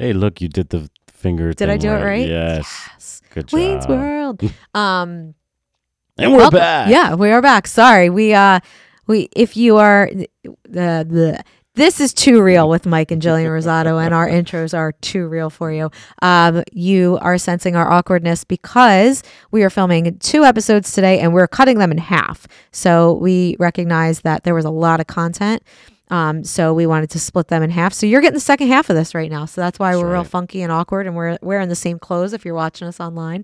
Hey, look, you did the finger Did thing I do it right? Yes. Good job. Wayne's World. And we're Welcome. back. Yeah, we are back. Sorry. If you are this is too real with Mike and Jillian Rosado, and our intros are too real for you. You are sensing our awkwardness because we are filming 2 episodes today and we're cutting them in half. So we recognize that there was a lot of content. So we wanted to split them in half. So you're getting the second half of this right now. So that's why we're real funky and awkward, and we're wearing the same clothes if you're watching us online.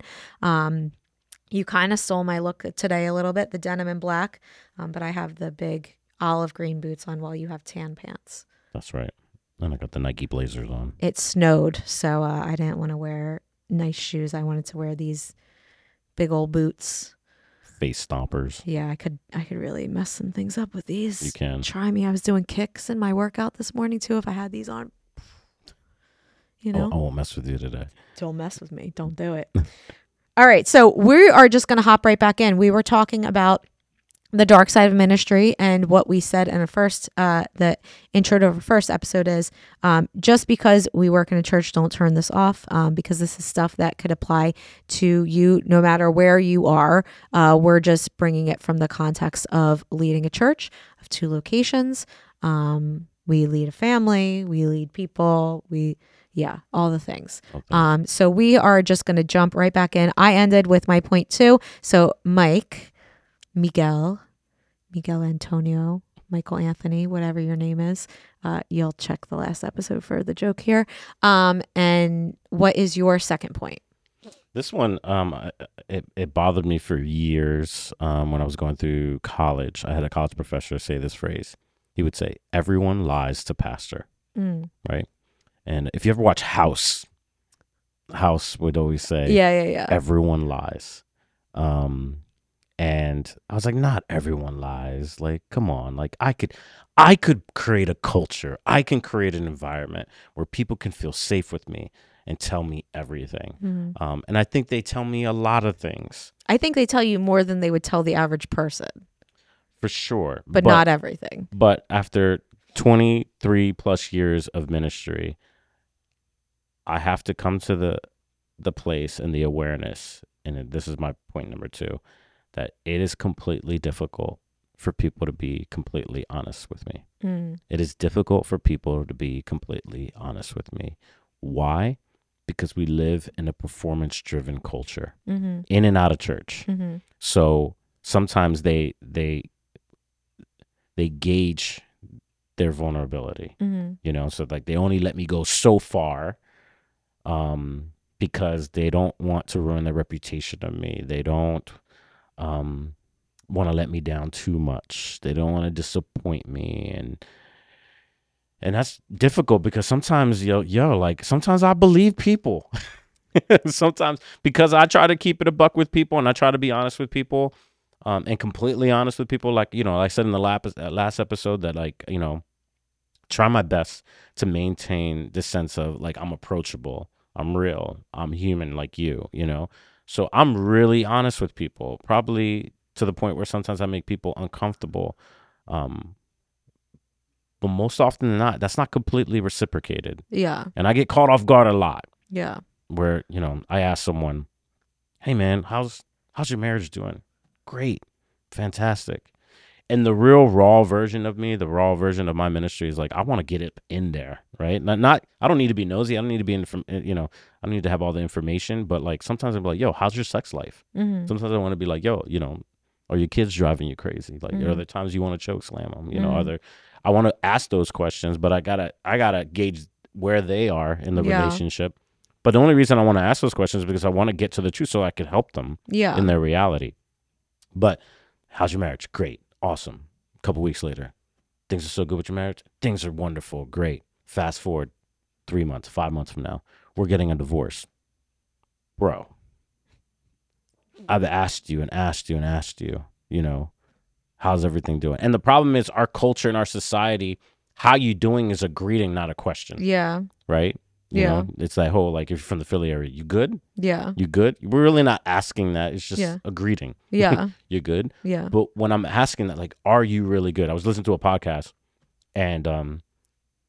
You kind of stole my look today a little bit, the denim and black, but I have the big olive green boots on while you have tan pants. That's right. And I got the Nike Blazers on. It snowed, so I didn't want to wear nice shoes. I wanted to wear these big old boots. Face stompers. Yeah, I could really mess some things up with these. You can. Try me. I was doing kicks in my workout this morning too. If I had these on, you know. I won't mess with you today. Don't mess with me. Don't do it. All right, so we are just going to hop right back in. We were talking about the dark side of ministry, and what we said in the intro to our first episode is just because we work in a church, don't turn this off, because this is stuff that could apply to you no matter where you are. We're just bringing it from the context of leading a church of 2 locations. We lead a family, we lead people, all the things. Okay. So we are just going to jump right back in. I ended with my point 2. So Miguel Antonio, Michael Anthony, whatever your name is, you'll check the last episode for the joke here. And what is your second point? This one, it bothered me for years when I was going through college. I had a college professor say this phrase. He would say, "Everyone lies to pastor," right? And if you ever watch House would always say, yeah. Everyone lies. And I was like, not everyone lies. Like, come on. Like, I could create a culture. I can create an environment where people can feel safe with me and tell me everything. Mm-hmm. And I think they tell me a lot of things. I think they tell you more than they would tell the average person. For sure. But not everything. But after 23 plus years of ministry, I have to come to the place and the awareness, and this is my point number 2, that it is completely difficult for people to be completely honest with me. It is difficult for people to be completely honest with me. Why? Because we live in a performance-driven culture, in and out of church. Mm-hmm. So sometimes they gauge their vulnerability, so like they only let me go so far because they don't want to ruin their reputation of me. They don't want to let me down too much. They don't want to disappoint me, and that's difficult because sometimes sometimes I believe people. Sometimes because I try to keep it a buck with people and I try to be honest with people and completely honest with people, like I said in the last episode that try my best to maintain this sense of like I'm approachable, I'm real, I'm human like you, So I'm really honest with people, probably to the point where sometimes I make people uncomfortable. But most often than not, that's not completely reciprocated. Yeah. And I get caught off guard a lot. Yeah. Where, I ask someone, "Hey man, how's your marriage doing?" "Great. Fantastic." And the real raw version of me, the raw version of my ministry is like, I want to get it in there, right? Not I don't need to be nosy. I don't need to be I don't need to have all the information, but like sometimes I'm like, "Yo, how's your sex life?" Mm-hmm. Sometimes I want to be like, "Yo, are your kids driving you crazy? Like, are there times you want to choke slam them? I want to ask those questions, but I gotta gauge where they are in the relationship. But the only reason I want to ask those questions is because I want to get to the truth so I can help them in their reality. But how's your marriage? Great. Awesome. A couple weeks later, things are so good with your marriage. Things are wonderful. Great. Fast forward 3 months, 5 months from now, we're getting a divorce. Bro, I've asked you and asked you and asked you, how's everything doing? And the problem is our culture and our society, how you doing is a greeting, not a question. Yeah. Right? You know, it's that whole, like, if you're from the Philly area, you good? Yeah. You good? We're really not asking that. It's just a greeting. Yeah. You good? Yeah. But when I'm asking that, like, are you really good? I was listening to a podcast and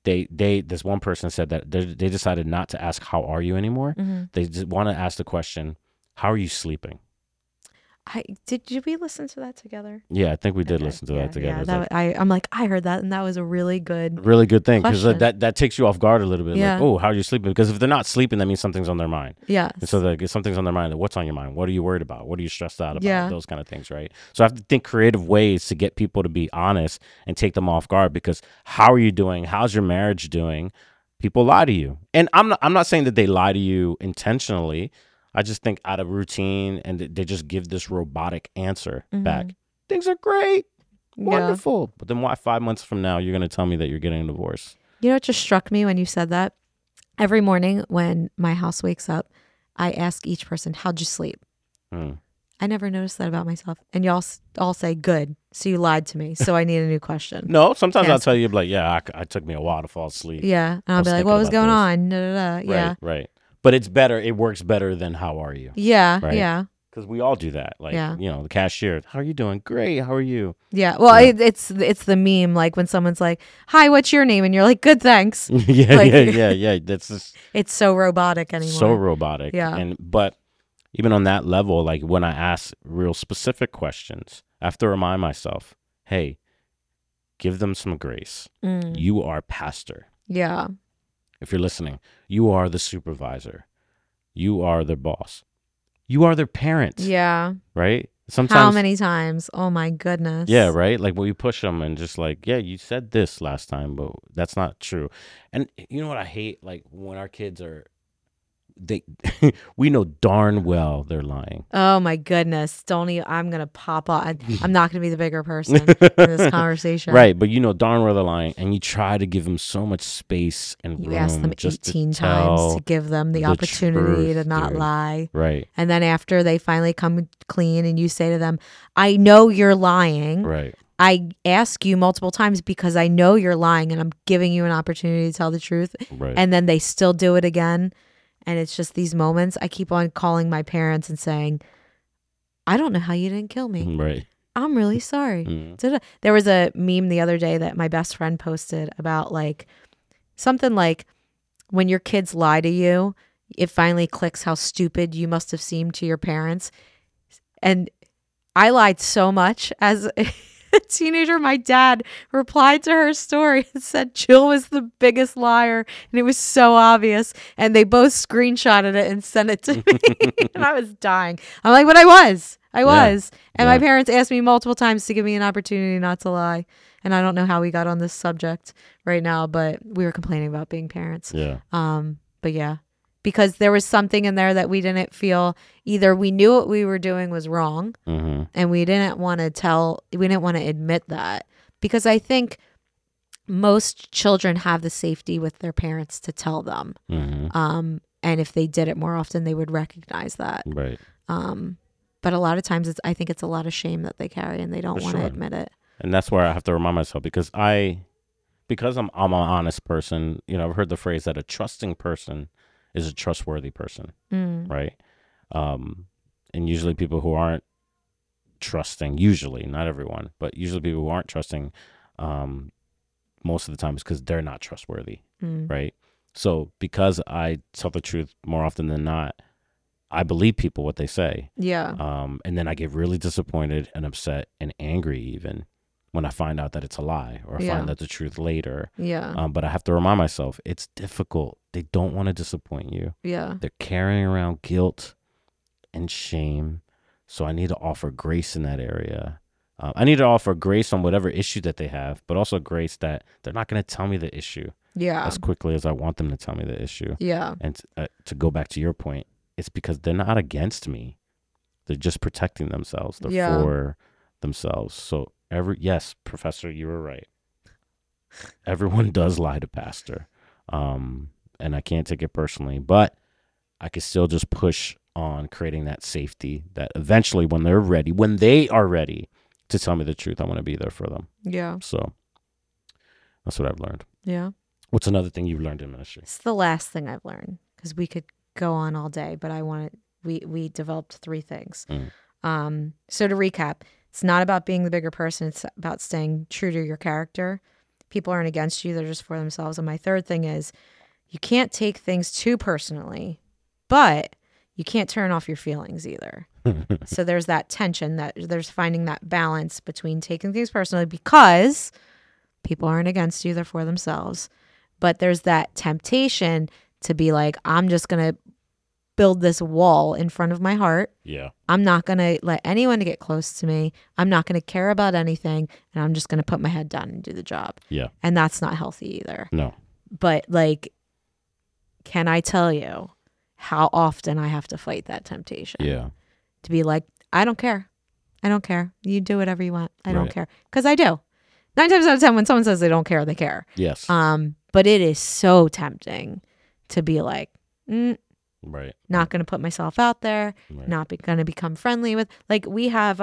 this one person said that they decided not to ask how are you anymore. Mhm. They just want to ask the question, how are you sleeping? Did we listen to that together? Yeah, I think we did Okay. listen to that together. Yeah, It's like, I'm like, I heard that, and that was a really good really good thing, because question. that takes you off guard a little bit. Like, Yeah. oh, how are you sleeping? Because if they're not sleeping, that means something's on their mind. Yes. And so if something's on their mind, what's on your mind? What are you worried about? What are you stressed out about? Yeah. Those kind of things, right? So I have to think creative ways to get people to be honest and take them off guard, because how are you doing? How's your marriage doing? People lie to you. And I'm not saying that they lie to you intentionally. I just think out of routine, and they just give this robotic answer back. Things are great. Yeah. Wonderful. But then why 5 months from now you're going to tell me that you're getting a divorce? You know, it just struck me when you said that. Every morning when my house wakes up, I ask each person, how'd you sleep? I never noticed that about myself. And y'all all say, good. So you lied to me. So I need a new question. No, sometimes I'll Yes. tell you, like, yeah, I took me a while to fall asleep. Yeah. And I'll was be like, thinking what was about going this. on? Da, da, da. Yeah. Right. But it's better. It works better than how are you? Yeah. Right? Yeah. Because we all do that. Like, Yeah. the cashier, how are you doing? Great. How are you? Yeah. Well, Yeah. it's the meme, like when someone's like, hi, what's your name? And you're like, good, thanks. yeah, Like- yeah. That's just It's so robotic anymore. so robotic. Yeah. But even on that level, like when I ask real specific questions, I have to remind myself, hey, give them some grace. Mm. You are pastor. Yeah. If you're listening, you are the supervisor. You are their boss. You are their parent. Yeah. Right? Sometimes. How many times? Oh my goodness. Yeah, right? Like when you push them and just like, yeah, you said this last time, but that's not true. And you know what I hate? Like when our kids are, we know darn well they're lying. Oh my goodness. Don't even, I'm going to pop off. I'm not going to be the bigger person in this conversation. Right, but you know darn well they're lying, and you try to give them so much space and You room ask them just 18 to tell times to give them the the opportunity to truth, not dude. lie. Right, And then after they finally come clean and you say to them, I know you're lying. right. I ask you multiple times because I know you're lying and I'm giving you an opportunity to tell the truth. Right. And then they still do it again. And it's just these moments. I keep on calling my parents and saying, I don't know how you didn't kill me. Right. I'm really sorry. Mhm. Da-da. There was a meme the other day that my best friend posted about like something like when your kids lie to you, it finally clicks how stupid you must have seemed to your parents. And I lied so much as a teenager. My dad replied to her story and said Jill was the biggest liar, and it was so obvious. And they both screenshotted it and sent it to me, and I was dying. I'm like, but I was. And my Yeah. parents asked me multiple times to give me an opportunity not to lie. And I don't know how we got on this subject right now, but we were complaining about being parents. Yeah. But yeah, because there was something in there that we didn't feel either we knew what we were doing was wrong Mm-hmm. and we didn't want to admit that, because I think most children have the safety with their parents to tell them. Mm-hmm. And if they did it more often, they would recognize that. Right. But a lot of times I think it's a lot of shame that they carry and they don't For want to sure. admit it. And that's where I have to remind myself, because I'm an honest person. I've heard the phrase that a trusting person is a trustworthy person, right? And usually people who aren't trusting, usually not everyone, but usually people who aren't trusting, most of the time is because they're not trustworthy, right? So because I tell the truth more often than not, I believe people what they say. Yeah. And then I get really disappointed and upset and angry even when I find out that it's a lie, or I Yeah. find out the truth later. Yeah. But I have to remind myself, it's difficult. They don't want to disappoint you. Yeah. They're carrying around guilt and shame. So I need to offer grace in that area. I need to offer grace on whatever issue that they have, but also grace that they're not going to tell me the issue Yeah. as quickly as I want them to tell me the issue. Yeah. And to go back to your point, it's because they're not against me. They're just protecting themselves. They're Yeah. for themselves. So yes, Professor, you were right. Everyone does lie to pastor. And I can't take it personally, but I can still just push on creating that safety that eventually when they are ready to tell me the truth, I want to be there for them. Yeah. So that's what I've learned. Yeah. What's another thing you've learned in ministry? It's the last thing I've learned, because we could go on all day, but we developed 3 things. So to recap, it's not about being the bigger person. It's about staying true to your character. people aren't against you, they're just for themselves. And my third thing is you can't take things too personally, but you can't turn off your feelings either. So there's that tension, that there's finding that balance between taking things personally because people aren't against you, they're for themselves. But there's that temptation to be like, I'm just going to build this wall in front of my heart. Yeah. I'm not going to let anyone get close to me. I'm not going to care about anything. And I'm just going to put my head down and do the job. Yeah. And that's not healthy either. No. But like, can I tell you how often I have to fight that temptation? Yeah. To be like, I don't care. I don't care. You do whatever you want. I don't Right. care. Because I do. 9 times out of 10, when someone says they don't care, they care. Yes. But it is so tempting to be like, Right. not going to put myself out there, Right. not going to become friendly with. Like we have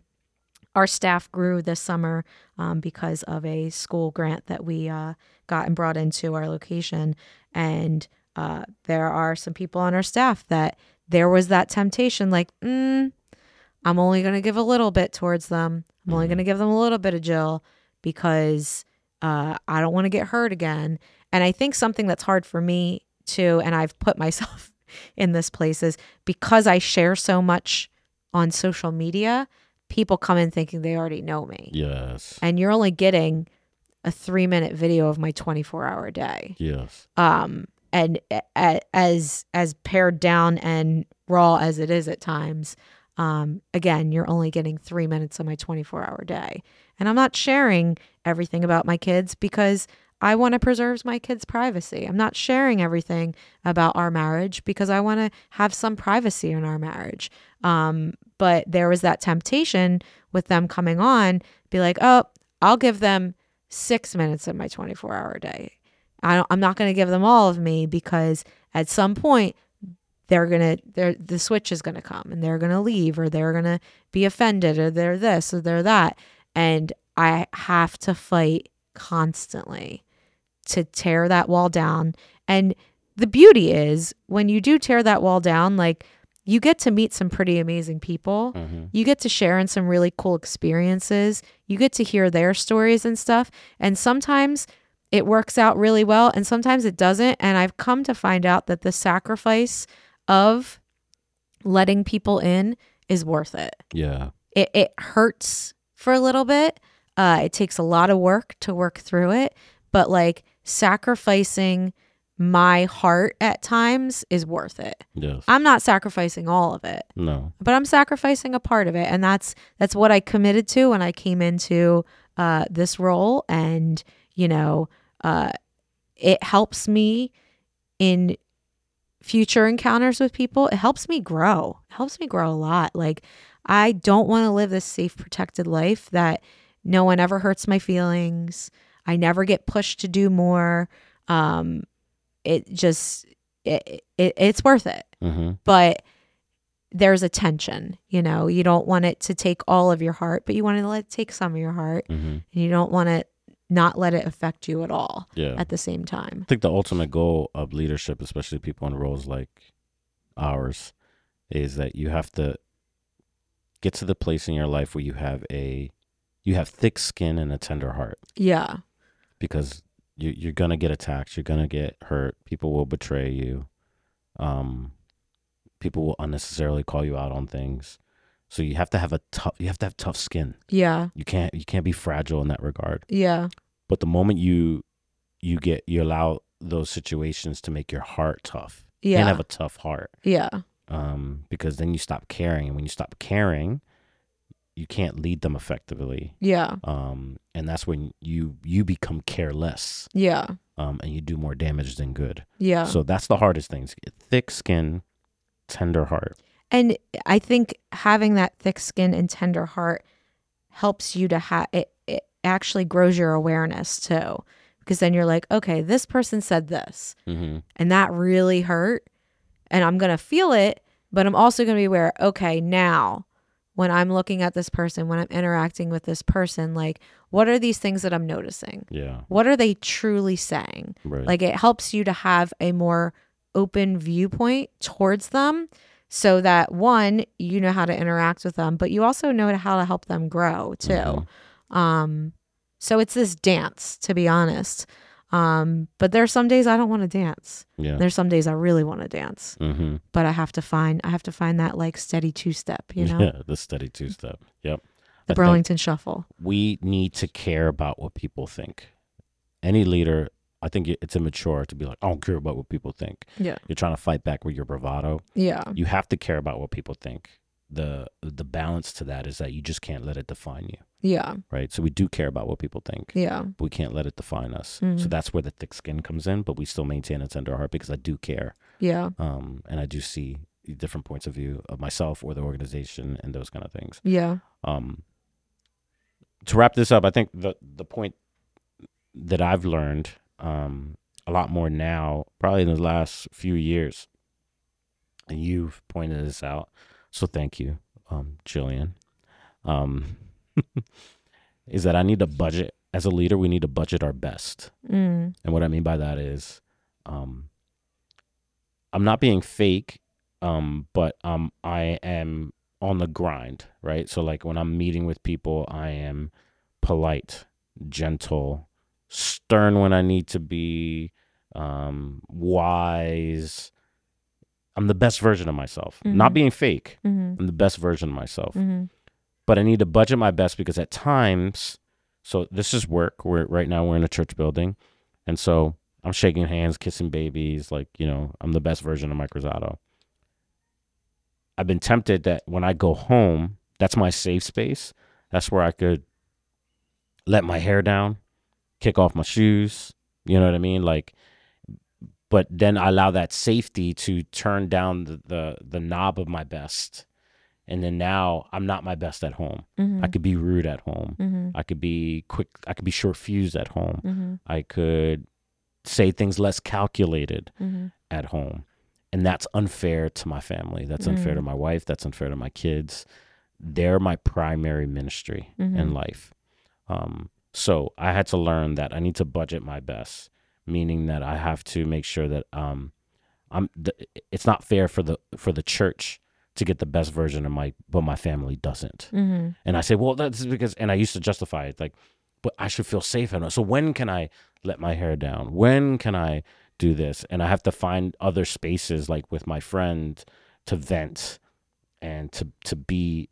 our staff grew this summer because of a school grant that we got and brought into our location. And there are some people on our staff that there was that temptation like, I'm only going to give a little bit towards them. I'm only going to give them a little bit of Jill because I don't want to get hurt again. And I think something that's hard for me too, and I've put myself in this place, is because I share so much on social media, people come in thinking they already know me. Yes. And you're only getting a 3-minute video of my 24-hour day. Yes. And as pared down and raw as it is at times, again, you're only getting 3 minutes of my 24-hour day. And I'm not sharing everything about my kids because I want to preserve my kids' privacy. I'm not sharing everything about our marriage because I want to have some privacy in our marriage. But there was that temptation with them coming on, be like, oh, I'll give them 6 minutes of my 24-hour day. I'm not going to give them all of me because at some point the switch is going to come and they're going to leave or they're going to be offended or they're this or they're that. And I have to fight constantly to tear that wall down. And the beauty is when you do tear that wall down, like you get to meet some pretty amazing people. You get to share in some really cool experiences. You get to hear their stories and stuff. And sometimes it works out really well and sometimes it doesn't. And I've come to find out that the sacrifice of letting people in is worth it. Yeah. It hurts for a little bit. It takes a lot of work to work through it. But like sacrificing my heart at times is worth it. Yes. I'm not sacrificing all of it, No. but I'm sacrificing a part of it. And that's what I committed to when I came into this role. And, it helps me in future encounters with people. It helps me grow. It helps me grow a lot. Like I don't want to live this safe, protected life that no one ever hurts my feelings. I never get pushed to do more. It's worth it. But there's a tension, you don't want it to take all of your heart, but you want to let it take some of your heart and you don't want to not let it affect you at all at the same time. I think the ultimate goal of leadership, especially people in roles like ours, is that you have to get to the place in your life where you have thick skin and a tender heart. Yeah. Because you're going to get attacked. You're going to get hurt. People will betray you. People will unnecessarily call you out on things. So you have to have tough skin. Yeah. You can't be fragile in that regard. Yeah. But the moment you allow those situations to make your heart tough. You can't have a tough heart. Yeah. Because then you stop caring. And when you stop caring, you can't lead them effectively. Yeah. And that's when you become careless. Yeah. And you do more damage than good. Yeah. So that's the hardest thing. Thick skin, tender heart. And I think having that thick skin and tender heart helps you to have it actually grows your awareness too. Because then you're like, okay, this person said this and that really hurt. And I'm going to feel it, but I'm also going to be aware, okay, now when I'm looking at this person, when I'm interacting with this person, like, what are these things that I'm noticing? Yeah. What are they truly saying? Right. Like, it helps you to have a more open viewpoint towards them so that, one, you know how to interact with them, but you also know how to help them grow too. So it's this dance, to be honest. But there's some days I don't want to dance. Yeah. There's some days I really want to dance. Mm-hmm. But I have to find that like steady two-step, you know? Yeah, the steady two-step. Yep. The I think Burlington Shuffle. we need to care about what people think. Any leader, I think it's immature to be like, I don't care about what people think. Yeah. You're trying to fight back with your bravado. Yeah. You have to care about what people think. The balance to that is that you just can't let it define you, Yeah. right? So we do care about what people think, Yeah. but we can't let it define us. Mhm. So that's where the thick skin comes in, but we still maintain a tender heart because I do care. Yeah. And I do see different points of view of myself or the organization and those kind of things. Yeah. To wrap this up, I think the point that I've learned a lot more now, probably in the last few years, and you've pointed this out, so thank you, Jillian, is that I need to budget. As a leader, we need to budget our best. Mm. And what I mean by that is I'm not being fake, but I am on the grind, right? So like when I'm meeting with people, I am polite, gentle, stern when I need to be, wise. I'm the best version of myself. Not being fake. Mm-hmm. I'm the best version of myself. Mm-hmm. But I need to budget my best because at times, so this is work. Right now we're in a church building. And so I'm shaking hands, kissing babies, like, I'm the best version of Mike Rosado. I've been tempted that when I go home, that's my safe space. That's where I could let my hair down, kick off my shoes. You know what I mean? Like, but then I allow that safety to turn down the knob of my best. And then now I'm not my best at home. Mm-hmm. I could be rude at home. Mm-hmm. I could be quick. I could be short fused at home. Mm-hmm. I could say things less calculated at home. And that's unfair to my family. That's unfair to my wife. That's unfair to my kids. They're my primary ministry in life. So I had to learn that I need to budget my best, meaning that I have to make sure that it's not fair for the church to get the best version of but my family doesn't. Mm-hmm. And I say, well, that's because, and I used to justify it like, but I should feel safe. So when can I let my hair down? When can I do this? And I have to find other spaces like with my friend to vent and to be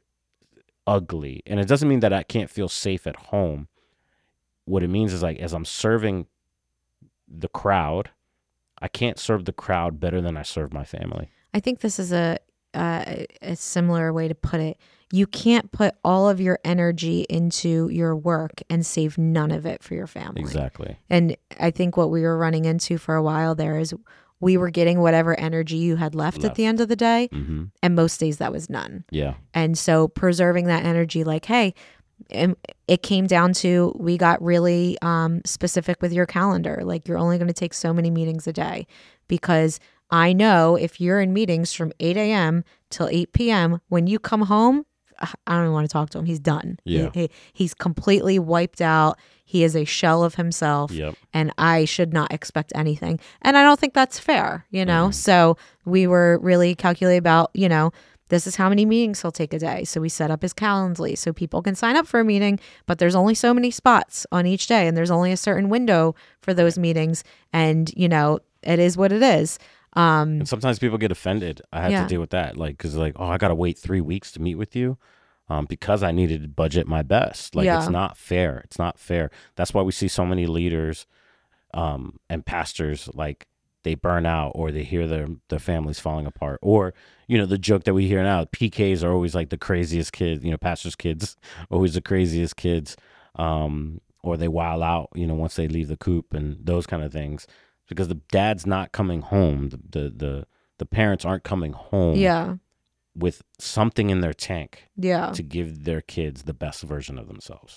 ugly. And it doesn't mean that I can't feel safe at home. What it means is like, as I'm serving the crowd, I can't serve the crowd better than I serve my family. I think this is a similar way to put it. You can't put all of your energy into your work and save none of it for your family. Exactly. And I think what we were running into for a while there is we were getting whatever energy you had left at the end of the day. Mm-hmm. And most days that was none. Yeah. And so preserving that energy, like, hey, it came down to, we got really specific with your calendar. Like, you're only going to take so many meetings a day, because I know if you're in meetings from 8 a.m. till 8 p.m., when you come home, I don't even want to talk to him. He's done. Yeah. He's completely wiped out. He is a shell of himself. Yep. And I should not expect anything. And I don't think that's fair, So we were really calculated about, this is how many meetings he'll take a day. So we set up his Calendly so people can sign up for a meeting, but there's only so many spots on each day, and there's only a certain window for those meetings. And, it is what it is. And sometimes people get offended. I had to deal with that. Like, cause like, oh, I got to wait 3 weeks to meet with you. Because I needed to budget my best. Like, it's not fair. It's not fair. That's why we see so many leaders, and pastors, like, they burn out, or they hear their families falling apart, or, the joke that we hear now, PKs are always like the craziest kids, pastors' kids, always the craziest kids, or they wild out, once they leave the coop and those kind of things, because the dad's not coming home. The parents aren't coming home with something in their tank to give their kids the best version of themselves.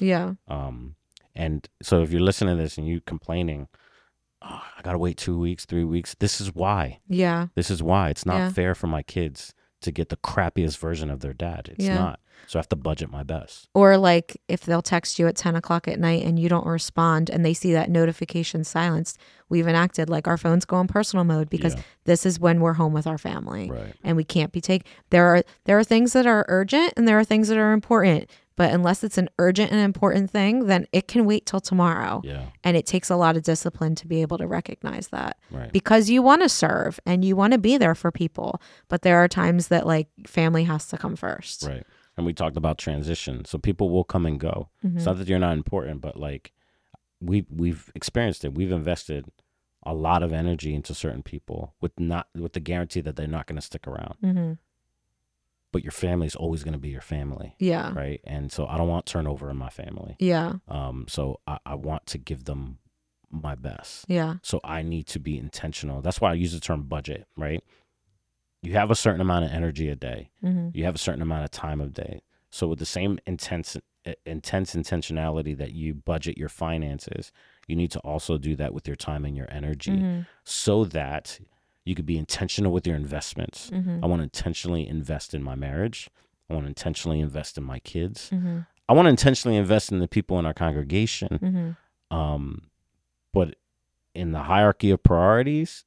And so if you're listening to this and you complaining, oh, I got to wait 2 weeks, 3 weeks. This is why. This is why. It's not fair for my kids to get the crappiest version of their dad. It's not. So I have to budget my best. Or like if they'll text you at 10 o'clock at night and you don't respond and they see that notification silenced, we've enacted like our phones go in personal mode, because this is when we're home with our family. Right. And we can't be there are things that are urgent and there are things that are important. But unless it's an urgent and important thing, then it can wait till tomorrow. Yeah. And it takes a lot of discipline to be able to recognize that. Right. Because you want to serve and you want to be there for people. But there are times that like family has to come first. Right. And we talked about transition. So people will come and go. Mm-hmm. It's not that you're not important, but like we've experienced it. We've invested a lot of energy into certain people with the guarantee that they're not going to stick around. Mm-hmm. But your family is always going to be your family. Yeah. Right. And so I don't want turnover in my family. Yeah. So I want to give them my best. Yeah. So I need to be intentional. That's why I use the term budget, right? You have a certain amount of energy a day. Mm-hmm. You have a certain amount of time of day. So with the same intense intentionality that you budget your finances, you need to also do that with your time and your energy, Mm-hmm. so that you could be intentional with your investments. Mm-hmm. I want to intentionally invest in my marriage. I want to intentionally invest in my kids. Mm-hmm. I want to intentionally invest in the people in our congregation. Mm-hmm. But in the hierarchy of priorities,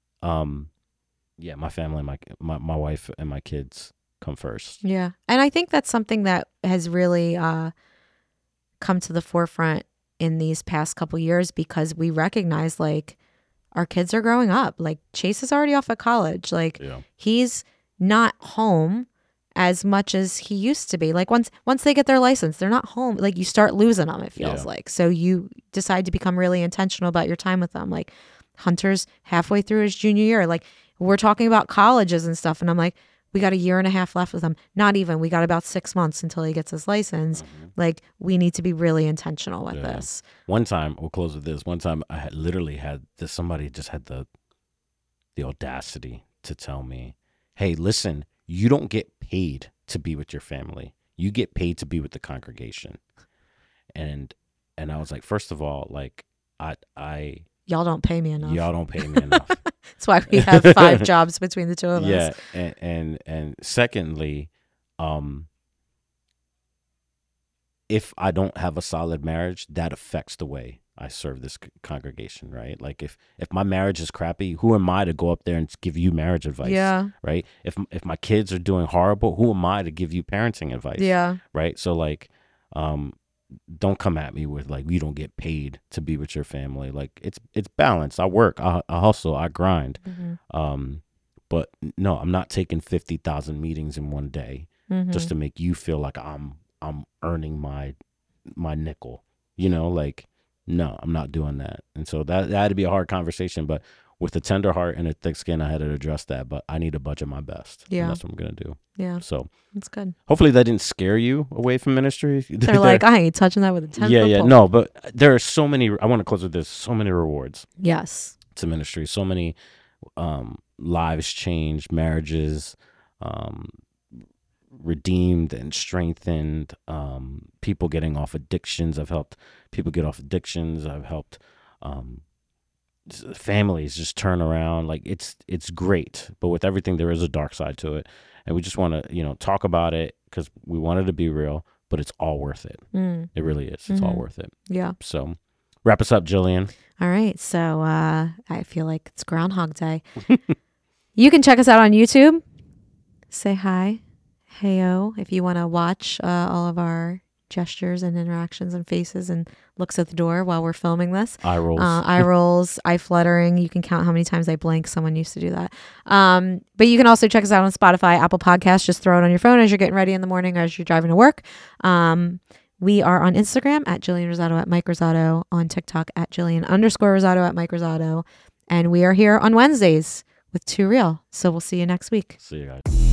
my family, my wife and my kids come first. Yeah. And I think that's something that has really come to the forefront in these past couple years, because we recognize like our kids are growing up. Like Chase is already off at college. Like he's not home as much as he used to be. Like once they get their license, they're not home. Like you start losing them, it feels like. So you decide to become really intentional about your time with them. Like Hunter's halfway through his junior year. Like we're talking about colleges and stuff. And I'm like, we got 1.5 years left with him. Not even. We got about 6 months until he gets his license. Mm-hmm. Like we need to be really intentional with this. One time, we'll close with this. One time I had literally had this, somebody just had the audacity to tell me, hey, listen, you don't get paid to be with your family. You get paid to be with the congregation. And I was like, first of all, like I y'all don't pay me enough. Y'all don't pay me enough. That's why we have 5 jobs between the two of us. Yeah, and secondly, if I don't have a solid marriage, that affects the way I serve this congregation, right? Like if my marriage is crappy, who am I to go up there and give you marriage advice? Yeah. Right? If my kids are doing horrible, who am I to give you parenting advice? Yeah. Right? So like don't come at me with like, you don't get paid to be with your family. Like it's balanced. I work, I hustle, I grind. Mm-hmm. But no, I'm not taking 50,000 meetings in one day just to make you feel like I'm earning my nickel, like, no, I'm not doing that. And so that had to be a hard conversation, but with a tender heart and a thick skin, I had to address that, but I need to budget my best. Yeah. And that's what I'm going to do. Yeah. So that's good. Hopefully that didn't scare you away from ministry. They're like, I ain't touching that with a 10-foot pole. No, but there are so many, I want to close with this, so many rewards. Yes. To ministry. So many lives changed, marriages redeemed and strengthened, people getting off addictions. I've helped people get off addictions. I've helped families just turn around. Like it's great, but with everything there is a dark side to it, and we just want to talk about it because we want it to be real, but it's all worth it. It really is. It's all worth it. Yeah. So wrap us up, Jillian. All right, so I feel like it's Groundhog Day. You can check us out on YouTube. Say hi, heyo, if you want to watch all of our gestures and interactions and faces and looks at the door while we're filming this. Eye rolls. Eye rolls, eye fluttering. You can count how many times I blink. Someone used to do that. But you can also check us out on Spotify, Apple Podcasts. Just throw it on your phone as you're getting ready in the morning or as you're driving to work. We are on Instagram at Jillian Rosado at Mike Rosado, on TikTok at Jillian_Rosado at Mike Rosado. And we are here on Wednesdays with Too Real. So we'll see you next week. See you guys.